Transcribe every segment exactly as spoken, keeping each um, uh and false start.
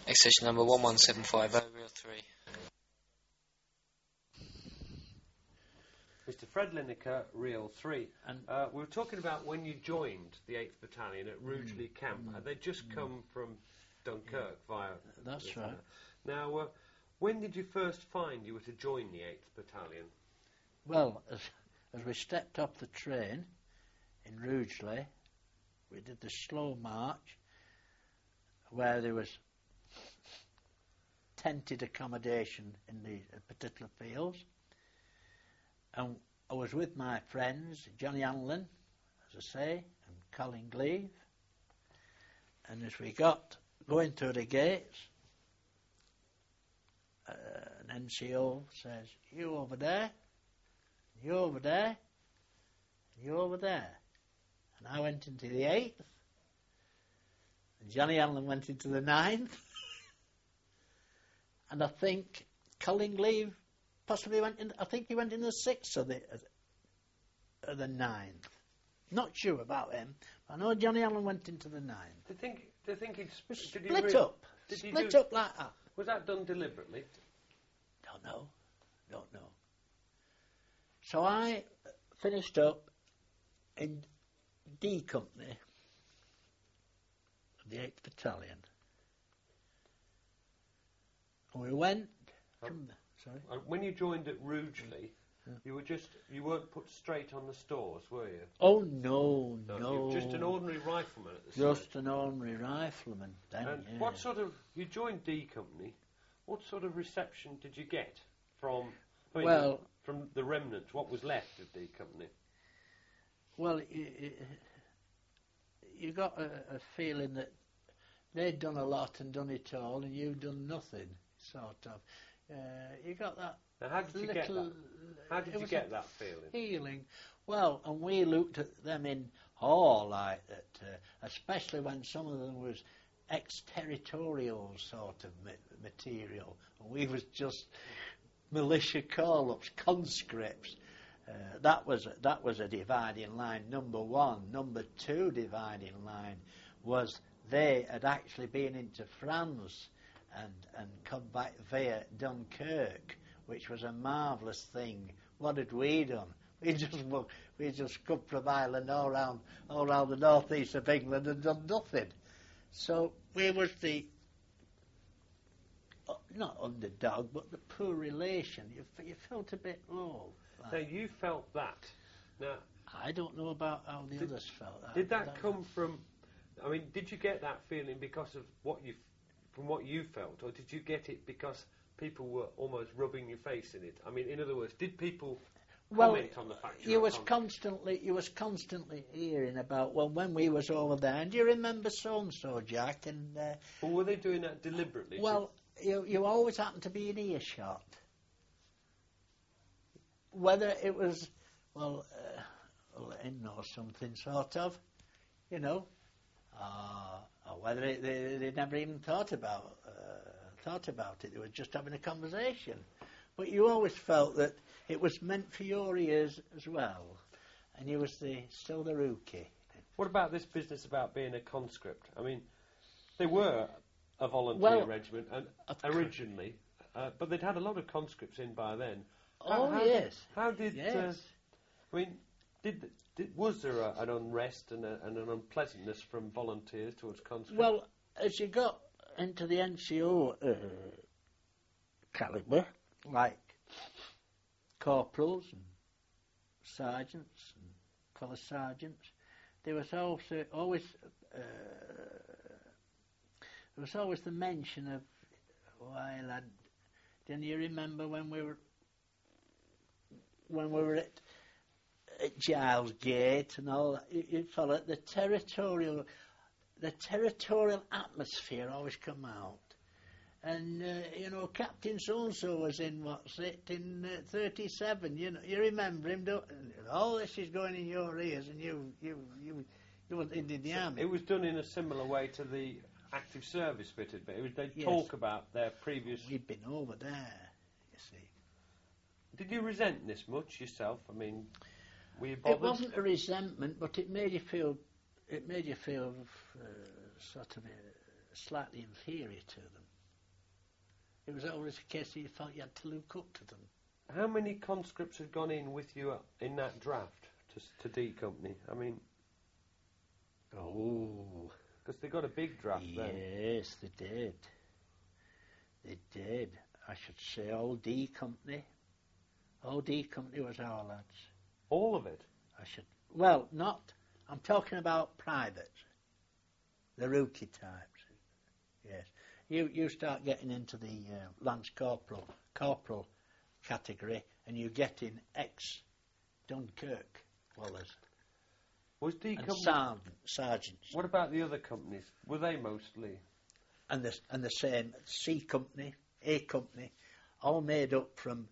Accession number one one seven five zero, real three. Mister Fred Lineker, Real three. And uh, we were talking about when you joined the eighth Battalion at Rugeley mm, Camp. Mm, Had they just mm, come from Dunkirk yeah, via... That's right. Now, uh, when did you first find you were to join the eighth Battalion? Well, as, as we stepped off the train in Rugeley, we did the slow march where there was tented accommodation in the uh, particular fields. And I was with my friends, Johnny Anlin, as I say, and Colin Gleave. And as we got going through the gates, uh, an N C O says, "You over there, you over there, you over there." And I went into the eighth, and Johnny Anlin went into the ninth, and I think Colin Gleave possibly went in. I think he went in the sixth or the or the ninth. Not sure about him. But I know Johnny Allen went into the ninth. Do you think? Do you think he'd sp- did split he re- up? Did split do, up like that. Was that done deliberately? Don't know. Don't know. So I finished up in D Company of the eighth Battalion, and we went um, from. The, Sorry? Uh, when you joined at Rugeley, yeah. you were just you weren't put straight on the stores, were you? Oh no, no. no. You were just an ordinary rifleman at the Just side. an ordinary rifleman then. And yeah. what sort of you joined D Company? What sort of reception did you get from? I mean, well, from the remnants, what was left of D Company? Well, you, you got a, a feeling that they'd done a lot and done it all, and you'd done nothing, sort of. Uh, you got that. Now, how did you get that? How did you get that feeling? Feeling. Well, and we looked at them in awe like that, uh, especially when some of them was ex-territorial sort of ma- material. And we was just militia call-ups, conscripts. Uh, that was that was a dividing line. Number one. Number two dividing line was they had actually been into France and and come back via Dunkirk, which was a marvellous thing. What had we done? We just we just come from Ireland all round all round the northeast of England and done nothing. So we was the uh, not underdog, but the poor relation. You you felt a bit low. Like. Now you felt that. Now I don't know about how the did, others felt. That. Did that, that come from? I mean, did you get that feeling because of what you? From what you felt, or did you get it because people were almost rubbing your face in it? I mean, in other words, did people well, comment on the fact you, you was constantly? constantly you was constantly hearing about, well, when we was over there, and do you remember so and so, Jack? And uh, well, were they doing that deliberately? Well, you you always happened to be in earshot. Whether it was well, uh, in or something sort of, you know. Uh, or whether it, they, they never even thought about uh, thought about it. They were just having a conversation. But you always felt that it was meant for your ears as well, and you was the still the rookie. What about this business about being a conscript? I mean, they were a volunteer well, regiment and originally, uh, but they'd had a lot of conscripts in by then. Oh how, how yes. Did, how did? Yes. Uh, I mean, did. Did, was there a, an unrest and, a, and an unpleasantness from volunteers towards conscripts? Well, as you got into the N C O uh, calibre, like corporals and sergeants and fellow sergeants, there was also always uh, there was always the mention of, why lad, do you remember when we were when we were at at Giles Gate and all that, you, you follow it, the territorial the territorial atmosphere always come out. And uh, you know, Captain so and so was in what's it in uh, thirty-seven, you know, you remember him, don't you? All this is going in your ears, and you you you you were in the so army. It was done in a similar way to the active service bit of it. It was, they'd yes. talk about their previous. We'd been over there, you see. Did you resent this much yourself? I mean, were you bothered? It wasn't a resentment, but it made you feel, it made you feel uh, sort of uh, slightly inferior to them. it was always a case that you felt you had to look up to them. How many conscripts had gone in with you in that draft to, s- to D Company? I mean, Oh, because they got a big draft then. yes, they did. They did. I should say all D Company. All D Company was our lads. All of it. I should. Well, not. I'm talking about privates. The rookie types. Yes. You you start getting into the uh, Lance Corporal Corporal category, and you get in ex Dunkirk Wallers Was D and Company? sergeant, sergeants, What about the other companies? Were they mostly? and the and the same C Company, A Company, all made up from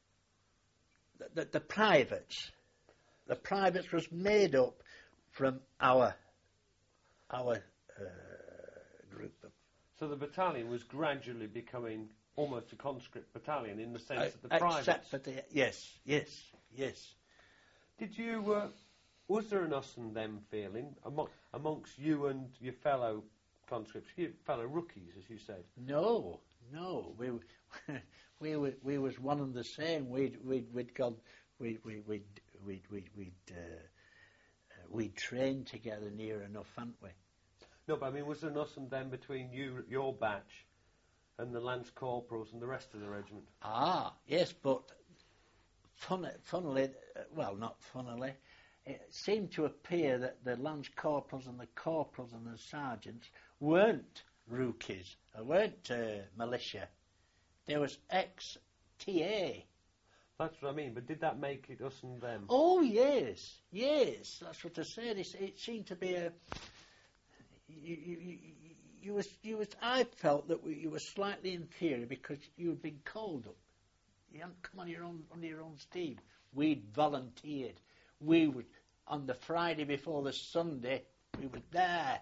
the, the, the privates. The privates was made up from our our uh, group of. So the battalion was gradually becoming almost a conscript battalion in the sense Uh, that the privates. except for the yes, yes, yes. Did you? Uh, was there an us and them feeling among, amongst you and your fellow conscripts, your fellow rookies, as you said? No, no. We we were we was one and the same. We'd we'd we'd gone we we we'd we'd we'd we'd uh, uh, we'd trained together near enough, hadn't we? No, but I mean, was there an us and them between you, your batch, and the lance corporals and the rest of the regiment? Ah, yes, but fun, funnily, uh, well, not funnily, it seemed to appear that the lance corporals and the corporals and the sergeants weren't rookies, or weren't uh, militia. There was ex-T A. That's what I mean. But did that make it us and them? Oh, yes, yes, that's what I said. It, it seemed to be a... You, you, you, you was, you was, I felt that we, you were slightly inferior because you had been called up. You hadn't come on your own on your own steam. We'd volunteered. We would on the Friday before the Sunday. We were there.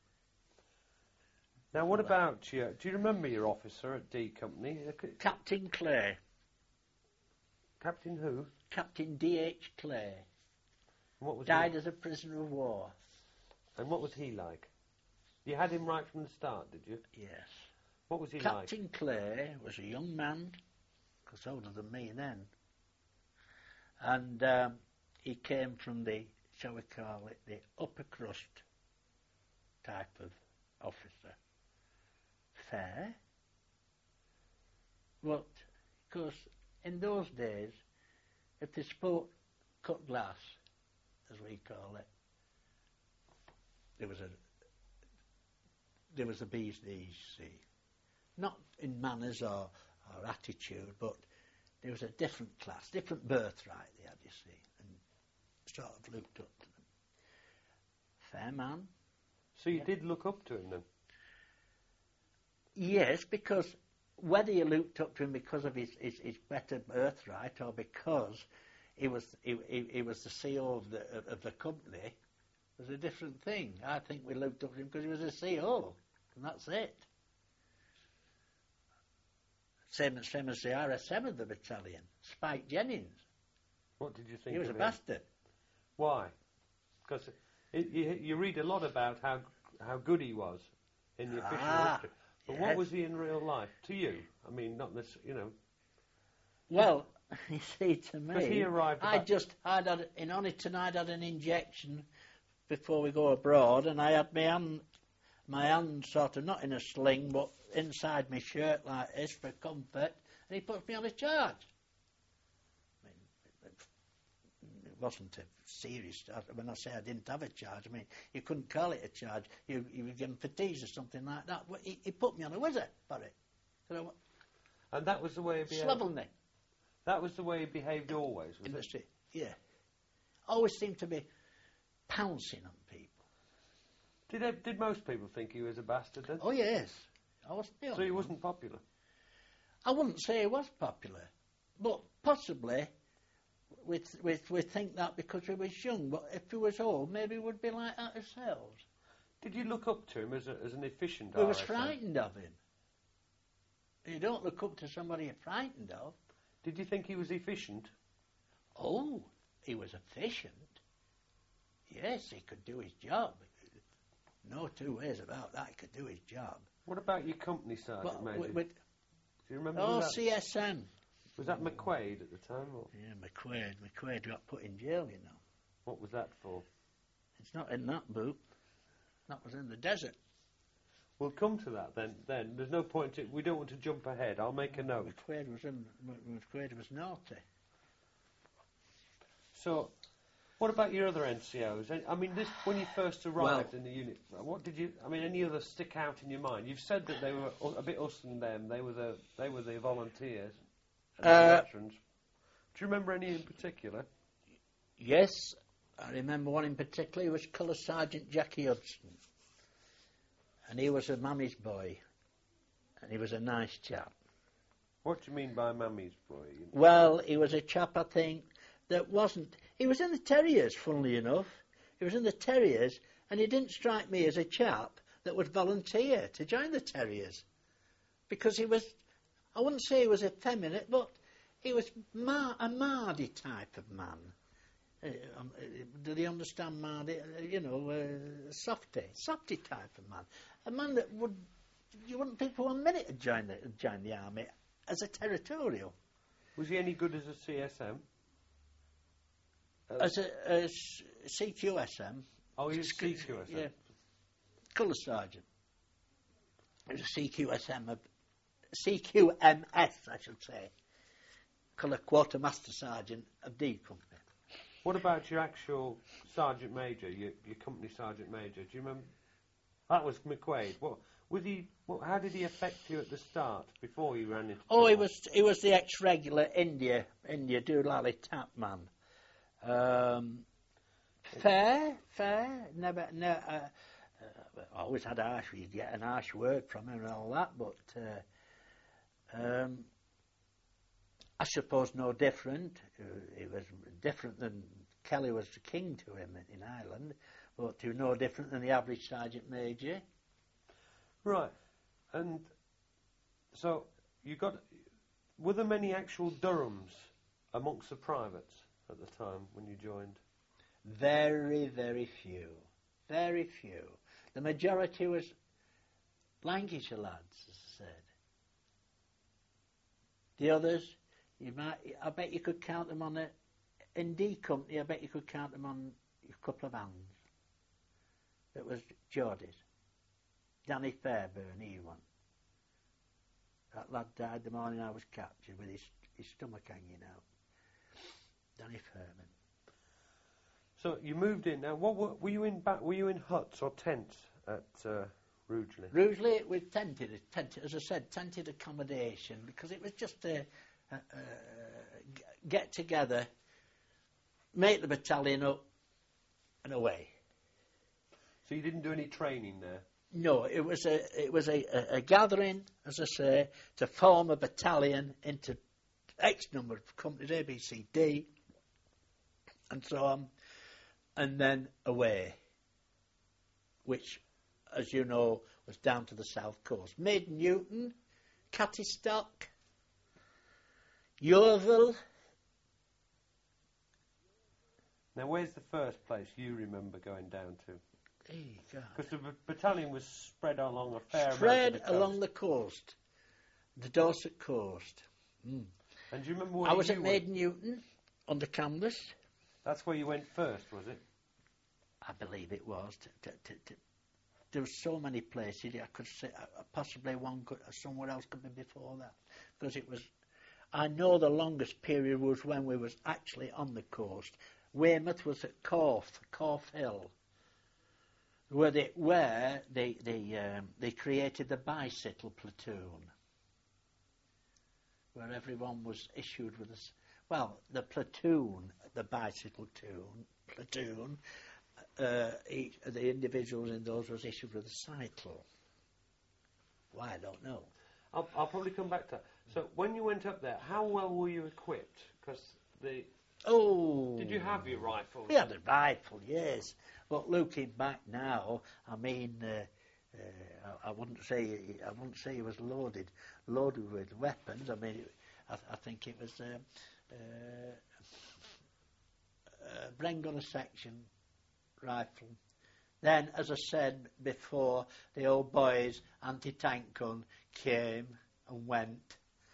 Now, what about you? Do you remember your officer at D Company? Uh, c- Captain Clay, Captain who? Captain D H Clay, And what was died as a prisoner of war. he? And what was he like? You had him right from the start, did you? Yes. What was he like? Captain Clay was a young man, because older than me then, and um, he came from the, shall we call it, the upper crust type of officer. Fair, but because in those days, if they spoke cut glass, as we call it, there was a there was a bee's knees, see. Not in manners or, or attitude, but there was a different class, different birthright they had, you see, and sort of looked up to them. Fair man. So you Yeah. did look up to him then? Yes, because whether you looked up to him because of his, his, his better birthright or because he was he, he, he was the C E O of the of, of the company was a different thing. I think we looked up to him because he was a C E O, and that's it. Same, same as the R S M of the battalion, Spike Jennings. What did you think He was a of him? bastard. Why? Because you, you read a lot about how how good he was in the official Ah, history. But yes. what was he in real life to you? I mean, not this, you know. Well, you see, to Because he me, arrived I about- just, I'd had, in Oniton, I'd had an injection before we go abroad, and I had my hand, my hand sort of, not in a sling, but inside my shirt like this for comfort, and he puts me on a charge. I mean, it, it wasn't a serious charge. When I say I didn't have a charge, I mean, you couldn't call it a charge. You, you were given fatigues or something like that. But he, he put me on a whizzer for it. So I went, And that was the way he behaved. Slovel me. That was the way he behaved always, was In the it? street, yeah. Always seemed to be pouncing on people. Did they, did most people think he was a bastard then? Oh yes, I was. The So only he one. wasn't popular. I wouldn't say he was popular, but possibly we th- we th- we think that because he was young. But if he was old, maybe we'd be like that ourselves. Did you look up to him as, a, as an efficient We was R S M? frightened of him. You don't look up to somebody you're frightened of. Did you think he was efficient? Oh, he was efficient. Yes, he could do his job. No two ways about that. He could do his job. What about your company sergeant But major? with, with Do you remember? Oh, was that, C S M. was that McQuaid at the time? Or Yeah, McQuaid. McQuaid got put in jail, you know. what was that for? It's not in that book. That was in the desert. We'll come to that then. Then there's no point. To, we don't want to jump ahead. I'll make a note. McQuaid was in. McQuaid was naughty. So, what about your other N C Os? I mean, this when you first arrived Well- in the unit, what did you? I mean, any others stick out in your mind? You've said that they were u- a bit us and them. They were the they were the volunteers, and the Uh, veterans. Do you remember any in particular? Yes, I remember one in particular. He was Colour Sergeant Jackie Hudson, and he was a mammy's boy, and he was a nice chap. What do you mean by mammy's boy? Well, he was a chap, I think, that wasn't. He was in the Terriers, funnily enough. He was in the Terriers, and he didn't strike me as a chap that would volunteer to join the Terriers, because he was. I wouldn't say he was effeminate, but he was ma- a Mardy type of man. Uh, um, uh, do they understand Mardy? Uh, you know, uh, softy, softy type of man. A man that would. You wouldn't think for one minute to join the join the army as a territorial. Was he any good as a C S M? Uh, As a, a s- C Q S M. oh, he was C Q S M. Yeah. Colour Sergeant. He was a C Q S M, of, C Q M S, I should say. Colour Quartermaster Sergeant of D Company. What about your actual Sergeant Major, your, your company Sergeant Major? Do you remember? That was McQuaid. What was he? What, how did he affect you at the start before you ran into? Oh, he trouble? was he was the ex-regular India India Doolally tap man. Um, fair, fair. Never, no. Uh, uh, always had harsh. You'd get an harsh word from him and all that, but uh, um, I suppose no different. Uh, he was different than Kelly was the king to him in Ireland, but he was no different than the average sergeant major. Right, and so you got. Were there many actual Durhams amongst the privates at the time when you joined? Very, very few. Very few. The majority was Lancashire lads, as I said. The others, you might, I bet you could count them on a, in D Company, I bet you could count them on a couple of hands. It was Geordies. Danny Fairburn, he won. That lad died the morning I was captured with his, his stomach hanging out. Danny Fairburn. So you moved in. Now, what were, were you in? Back, were you in huts or tents at uh, Rugeley? Rugeley, we tented, tented, as I said, tented accommodation because it was just a, a, a g- get together, make the battalion up, and away. So you didn't do any training there. No, it was a it was a, a, a gathering, as I say, to form a battalion into X number of companies, A, B, C, D, and so on, and then away, which, as you know, was down to the south coast. Maiden Newton, Cattystock, Yeovil. Now, where's the first place you remember going down to? Hey, God. Because the b- battalion was spread along a fair amount Spread of the coast. along the coast, the Dorset coast. Mm. And do you remember where I was you at went? Maiden Newton under canvas. That's where you went first, was it? I believe it was. T- t- t- t- there were so many places I could say. Uh, possibly one could, uh, somewhere else could be before that, because it was. I know the longest period was when we was actually on the coast. Weymouth was at Corfe, Corfe Hill, where they where they they um, they created the bicycle platoon, where everyone was issued with a s- well the platoon, the bicycle platoon platoon. Uh, each, the individuals in those was issued with a cycle. Why, I don't know. I'll, I'll probably come back to that. So when you went up there, how well were you equipped? Because the Oh, did you have your rifle? We had a rifle, yes. But looking back now, I mean, uh, uh, I, I wouldn't say I wouldn't say it was loaded, loaded with weapons. I mean, it, I, I think it was uh, uh, a Bren gun a section rifle. Then, as I said before, the old boys' anti-tank gun came and went,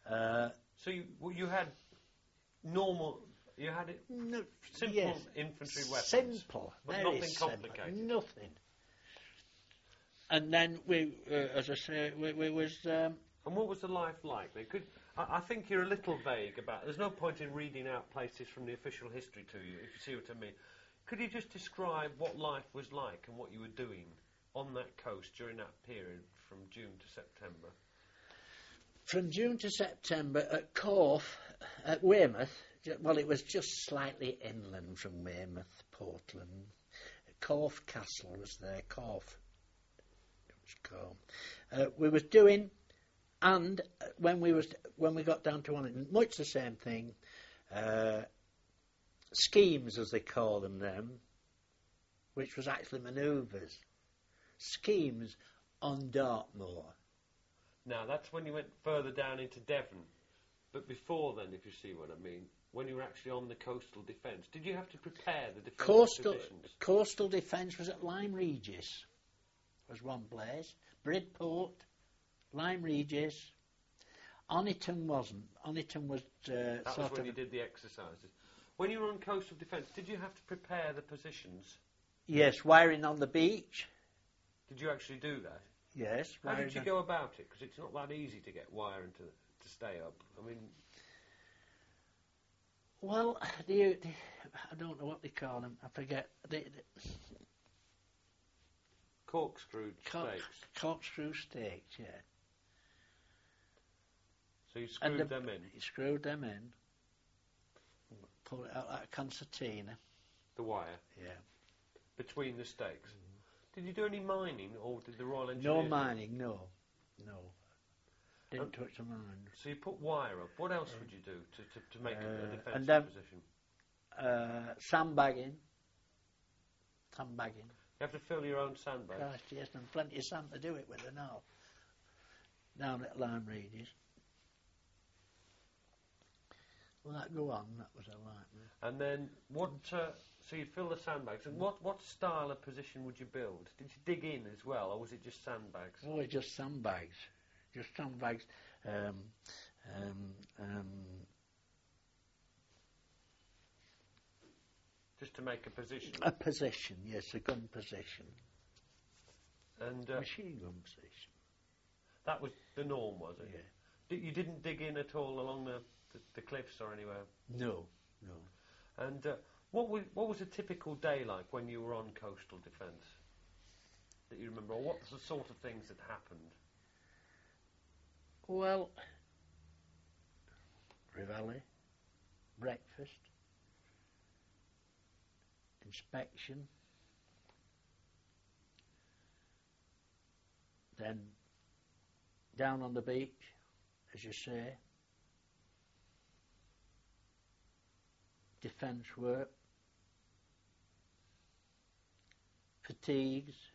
Uh, So you well, you had normal, you had it no, simple yes, infantry weapons, simple, but very nothing simple, complicated. nothing. And then we, uh, as I say, we, we was. Um, And what was the life like? They could. I, I think you're a little vague about. There's no point in reading out places from the official history to you, if you see what I mean. Could you just describe what life was like and what you were doing on that coast during that period from June to September? From June to September at Corfe, at Weymouth, ju- well, it was just slightly inland from Weymouth, Portland. Corfe Castle was there, Corfe. It was called. Uh, we was doing, and when we was when we got down to one, much the same thing. Uh, schemes, as they call them, then, which was actually manoeuvres. Schemes on Dartmoor. Now, that's when you went further down into Devon. But before then, if you see what I mean, when you were actually on the coastal defence, did you have to prepare the defence Coastal positions? coastal defence was at Lyme Regis, was one place. Bridport, Lyme Regis. Oniton wasn't. Oniton was uh, That sort was when of. you did the exercises. When you were on coastal defence, did you have to prepare the positions? Yes, wiring on the beach. Did you actually do that? Yes. How wiring did you on- go about it? Because it's not that easy to get wiring to to stay up. I mean, Well, do you, do, I don't know what they call them. I forget. The, the, corkscrew cork, stakes. corkscrew stakes, yeah. So you And screwed the- them in. You screwed them in. Pull it out like a concertina. The wire Yeah. between the stakes. Did you do any mining, or did the Royal No Engineers? mining, no. No. Didn't Um, touch the mine. So you put wire up. What else would you do to, to, to make a, a Uh, defensive and then- position? Uh, sandbagging. Sandbagging. You have to fill your own sandbag. Christ, yes, and plenty of sand to do it with and all. Down at Lyme Regis. Well, that go on, that was a nightmare. And then what? Uh, so you'd fill the sandbags. And what, what style of position would you build? Did you dig in as well, or was it just sandbags? Oh, it's just sandbags. Just sandbags. Um, um, um, Just to make a position. a position, yes, a gun position. And uh, Machine gun position. that was the norm, was it? Yeah. Di- You didn't dig in at all along the, the, the cliffs or anywhere. No, no. And uh, what was what was a typical day like when you were on coastal defence that you remember, or what's the sort of things that happened? Well, reveille, breakfast, inspection, then down on the beach, as you say, defence work, fatigues,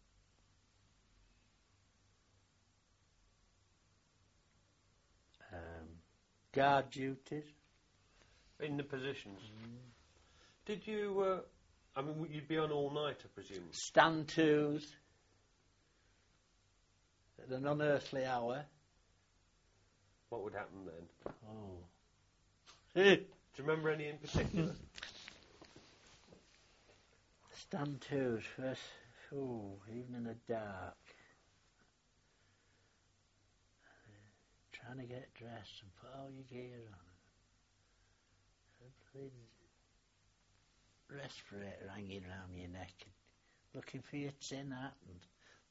um, guard duties. In the positions. Did you? Uh, I mean, you'd be on all night, I presume. Stand twos at an unearthly hour. What would happen then? Oh. Do you remember any in particular? Stand twos first. Oh, even in the dark. Trying to get dressed and put all your gear on. A bloody respirator hanging around your neck and looking for your tin hat and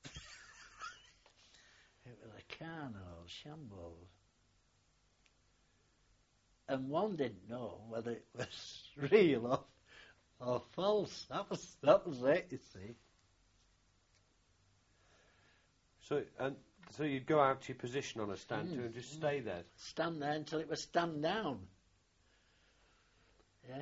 it was a carnival, shambles. And one didn't know whether it was real or, or false. That was that was it, you see. So, and so you'd go out to your position on a stand Mm. to and just stay there. Stand there until it was stand down. Yeah.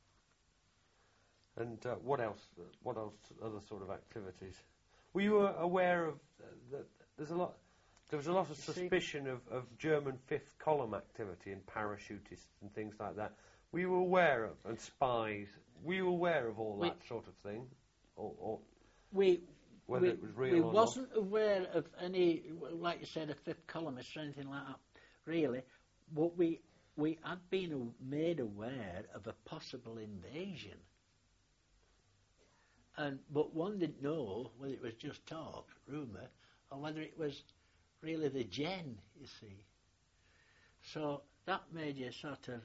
And uh, what else? What else? Other sort of activities? Were you uh, aware of uh, that? There's a lot. There was a lot of You see- suspicion of, of German fifth column activity and parachutists and things like that. Were you aware of and spies? Were you aware of all We- that sort of thing, or, or We whether we, it was real we or wasn't aware of any, like you said, a fifth columnist or anything like that. Really, but we we had been a- made aware of a possible invasion, and but one didn't know whether it was just talk, rumour, or whether it was really the gen. You see, so that made you sort of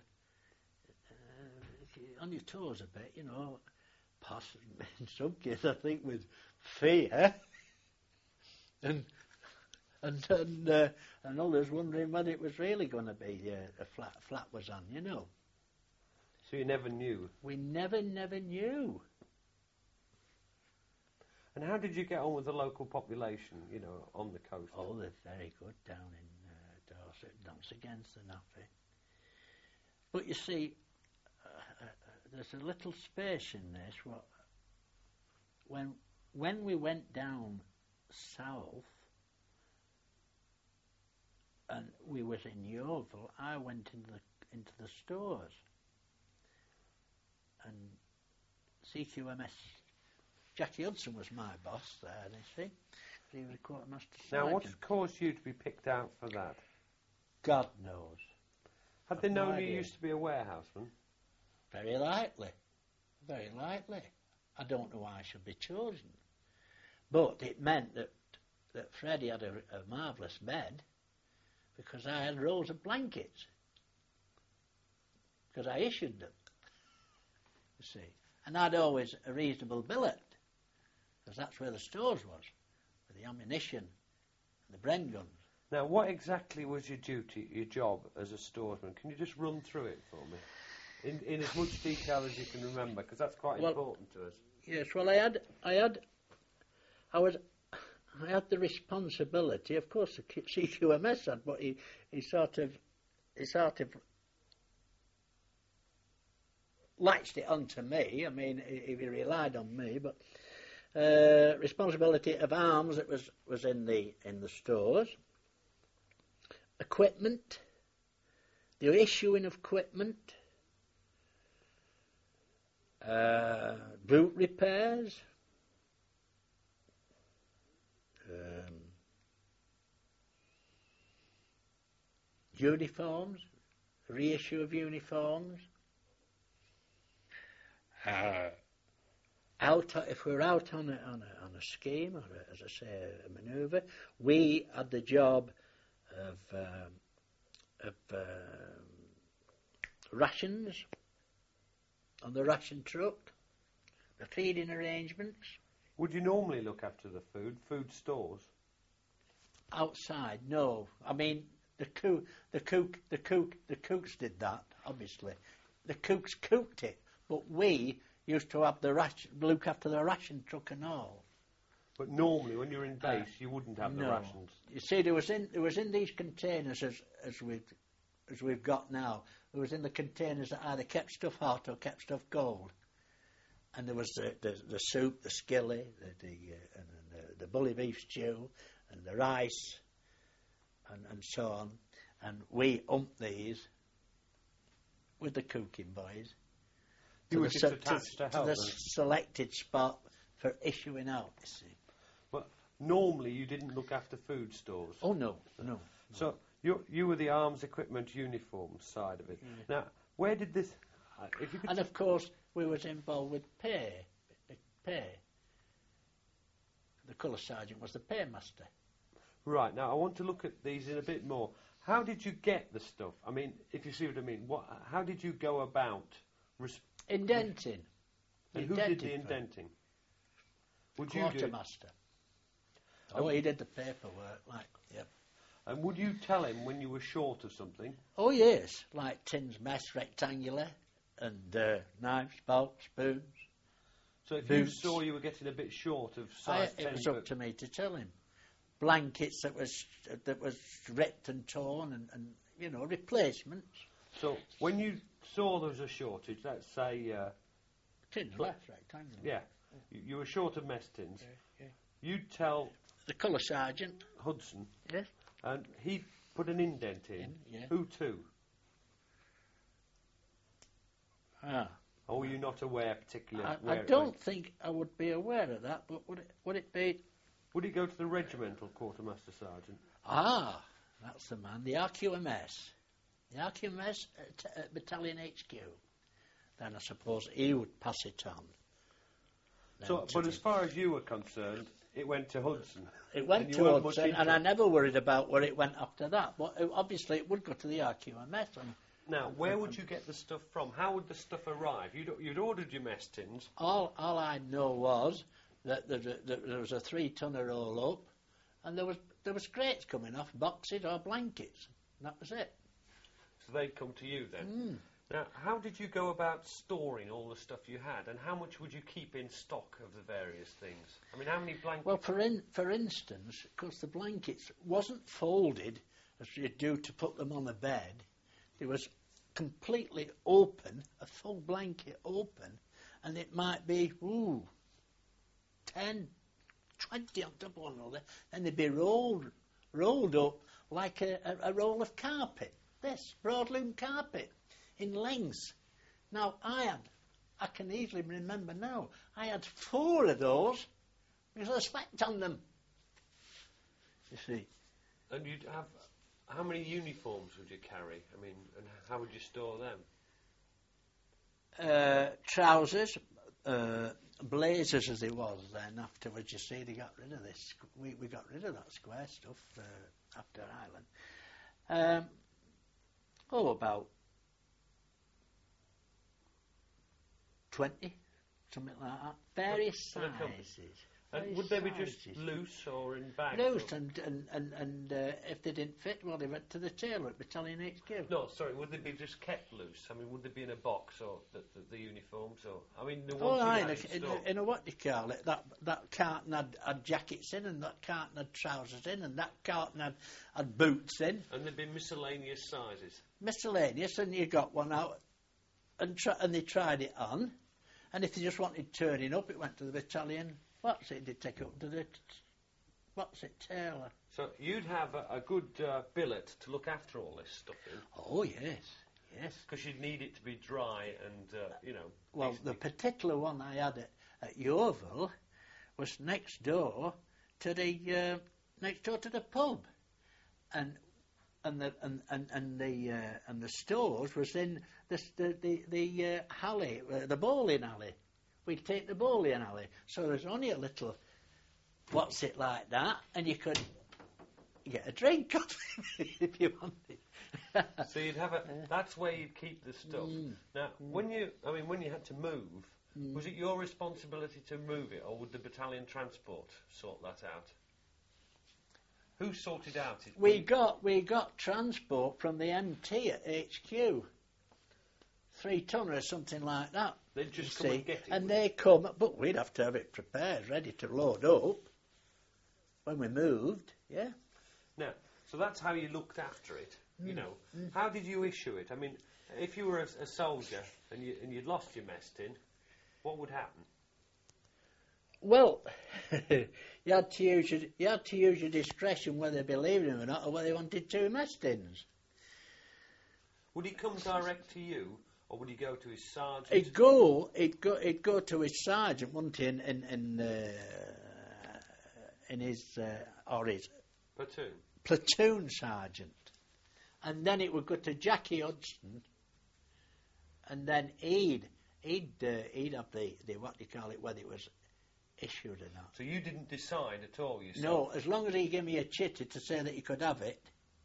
uh, on your toes a bit, you know. Possibly in some cases, I think, with fear, and and and, uh, and others wondering whether it was really going to be uh, a flat flat was on, you know. So you never knew. We never, never knew. And how did you get on with the local population, you know, on the coast? Oh, they're very good down in uh, Dorset. That's against the nappy. But you see, uh, uh, there's a little space in this. What, when when we went down south, and we was in Yeovil, I went into the into the stores, and C Q M S Jackie Hudson was my boss there. You see, he was a quartermaster sergeant. Now, what's caused you to be picked out for that? God knows. Had they I've no known you idea. used to be a warehouseman? Very likely. Very likely. I don't know why I should be chosen. But it meant that that Freddie had a, a marvellous bed because I had rows of blankets. Because I issued them. You see. And I'd always a reasonable billet. Because that's where the stores was. With the ammunition and the Bren guns. Now, what exactly was your duty, your job as a storesman? Can you just run through it for me? In, in as much detail as you can remember, because that's quite Well, important to us. Yes, well, I had, I had, I was, I had the responsibility. Of course, the C Q M S had, but he, he sort of, he sort of latched it onto me. I mean, he, he relied on me, but uh, responsibility of arms that was was in the in the stores. Equipment, the issuing of equipment, uh, boot repairs, um, uniforms, reissue of uniforms, uh, out if we're out on a, on a, on a scheme or a, as I say a manoeuvre, we had the job of um, of um, rations on the ration truck, the feeding arrangements. Would you normally look after the food, food stores? Outside, no. I mean, the cook, the cook, the cook, the cooks did that. Obviously, the cooks cooked it, but we used to have the ration, look after the ration truck and all. But normally, when you're in base, Uh, you wouldn't have the no. rations. You see, there was in there was in these containers as as we as we've got now. There was in the containers that either kept stuff hot or kept stuff cold. And there was the the, the soup, the skilly, the the, uh, and the the bully beef stew, and the rice, and and so on. And we umped these with the cooking boys. You to were the just se- attached to to help the them. selected spot for issuing out. You see. But normally, you didn't look after food stores. Oh no, no. So you you were the arms, equipment, uniforms side of it. Yeah. Now, where did this? Uh, if you could, And of course, we was involved with pay. The pay. The colour sergeant was the paymaster. right now, I want to look at these in a bit more. How did you get the stuff? I mean, if you see what I mean, what? How did you go about? Res- Indenting. and who did the Indented for indenting? Would you do it? Quartermaster. Oh, he did the paperwork, like, yep. And would you tell him when you were short of something? Oh, yes, like tins mess, rectangular, and uh, knives, forks, spoons. So if Boots. you saw you were getting a bit short of I, size it ten, was up but- to me to tell him. Blankets that was that was ripped and torn, and, and you know, replacements. so when you saw there was a shortage, let's say, uh, Tins But- left, rectangular. yeah, you, you were short of mess tins, yeah. you'd tell The colour sergeant. Hudson, Yes. and he'd put an indent in. In, yeah. Who to? Ah. Or were you not aware particularly? I, where I it don't went? think I would be aware of that, but would it, would it be... Would it go to the regimental quartermaster sergeant? Ah, that's the man, the R Q M S. the R Q M S at, at Battalion H Q. Then I suppose he would pass it on. So, Then to but the- as far as you were concerned, it went to Hudson. It went and you to weren't much Hudson, and I interest- never worried about where it went after that. But uh, obviously, it would go to the R Q M S. And Now, where would you get the stuff from? How would the stuff arrive? You'd, you'd ordered your mess tins. all, all I know was that there, that there was a three-tonner roll up, and there was there was crates coming off, boxes or blankets. And that was it. So they'd come to you then. Mm. Now, how did you go about storing all the stuff you had, and how much would you keep in stock of the various things? I mean, how many blankets? Well, for in, for instance, because the blankets wasn't folded as you do to put them on the bed, it was completely open, a full blanket open, and it might be ooh, ten, twenty on top of one another, and they'd be rolled rolled up like a, a, a roll of carpet. This broadloom carpet in lengths. Now I had, I can easily remember now, I had four of those because I slept on them. You see. And you'd have, how many uniforms would you carry? I mean, and how would you store them? Uh, trousers, uh, blazers as it was then afterwards, you see, they got rid of this. We, we got rid of that square stuff uh, after Ireland. Um, oh, about twenty, something like that. Various For the company. sizes. And various would they be just sizes. loose or in bags? Loose, or- and, and, and, and uh, if they didn't fit, well, they went to the tailor at Battalion H Q. No, sorry, would they be just kept loose? I mean, would they be in a box or the, the, the uniforms? Or I mean, the Oh, ones you aye, had in a, in in, store. a, in a what do you call it? That that carton had, had jackets in, and that carton had trousers in, and that carton had, had boots in. And there'd be miscellaneous sizes. Miscellaneous, and you got one out, and tr- and they tried it on, and if they just wanted turning up, it went to the battalion. What's it? They take up to the t- what's it, tailor? So you'd have a, a good uh, billet to look after all this stuff in, Oh yes, yes. because you'd need it to be dry and, uh, you know... Well, decently- the particular one I had at, at Yeovil was next door to the uh, next door to the pub, and and the and and, and the uh, and the stores was in the the the, the uh, alley, uh, the bowling alley. We'd take the bowling alley, so there's only a little, what's it like that, and you could get a drink off it if you wanted. So you'd have a... That's where you'd keep the stuff. Mm. Now, when you... I mean, when you had to move, Mm. was it your responsibility to move it, or would the battalion transport sort that out? Who sorted out it? We got we got transport from the M T at H Q, three tonner or something like that. They'd just you come see. and get it. And would they come, but we'd have to have it prepared, ready to load up when we moved. Yeah. Now, so that's how you looked after it, you Mm. know. How did you issue it? I mean, if you were a, a soldier and, you, and you'd lost your mess tin, what would happen? Well, you had to use your, you had to use your discretion whether they believed him or not, or whether they wanted two mess tins. Would he come direct to you, or would he go to his sergeant? He'd go, he'd go, he'd go to his sergeant, wouldn't he, in in in, uh, in his uh, or his Platoon. platoon sergeant, and then it would go to Jackie Hudson, and then he'd he'd uh, he'd have the, the what do you call it, whether it was issued or not. So you didn't decide at all yourself? No, as long as he gave me a chitty to say that he could have it.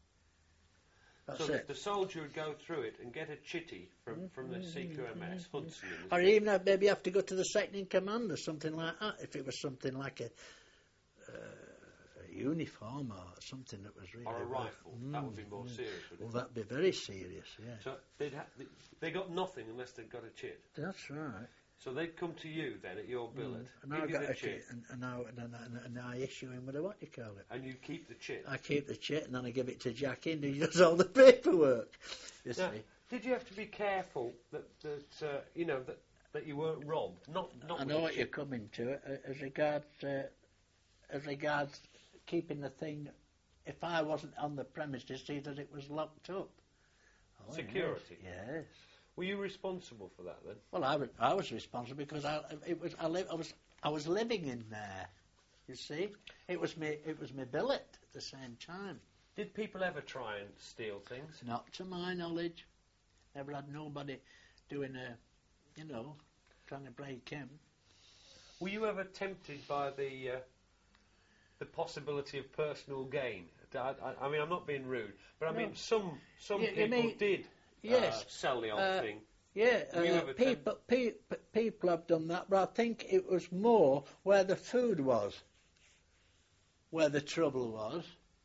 That's So the, it. the soldier would go through it and get a chitty from, from the C Q M S, Hudson. in the Or even have- maybe have to go to the second in command or something like that, if it was something like a, uh, a uniform or something that was really... Or a well- rifle. That would be more Mm, serious, would Well, it? that'd be very serious, yeah. So they'd ha- they, they got nothing unless they'd got a chit. That's right. So they'd come to you then at your billet, And I give you got the a chit, chit, and, and, I, and, I, and I issue him with a, what do you call it? and you keep the chit. I keep the chit, and then I give it to Jackie, and he does all the paperwork. You Now, see. did you have to be careful that, that uh, you know, that, that you weren't robbed? Not, not I with know the what you're chit. coming to. uh, As regards, uh, as regards keeping the thing, if I wasn't on the premises, see that it was locked up. Oh, Security. Yes. yes. Were you responsible for that then? Well, I was, I was responsible because I it was I, li- I was I was living in there. You see, it was me it was my billet at the same time. Did people ever try and steal things? Not to my knowledge. Never had nobody doing a, you know, trying to break in. Were you ever tempted by the uh, the possibility of personal gain? I, I, I mean, I'm not being rude, but I No. mean, some some You- you people mean- did Yes. uh, sell the old Uh, thing. Yeah, Were you uh, ever people, pe- pe- people have done that, but I think it was more where the food was, where the trouble was.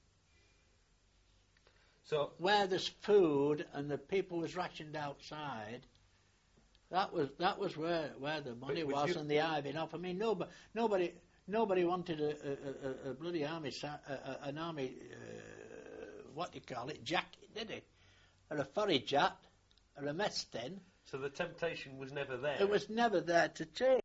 So, Where there's food and the people was rationed outside, that was that was where, where the money But- but was you- and the hiving off. I mean, nobody nobody nobody wanted a, a, a, a bloody army sa- a, a, an army uh, what do you call it jacket, did he? Or a forage hat, or a mess tin. so the temptation was never there. It was never there to take.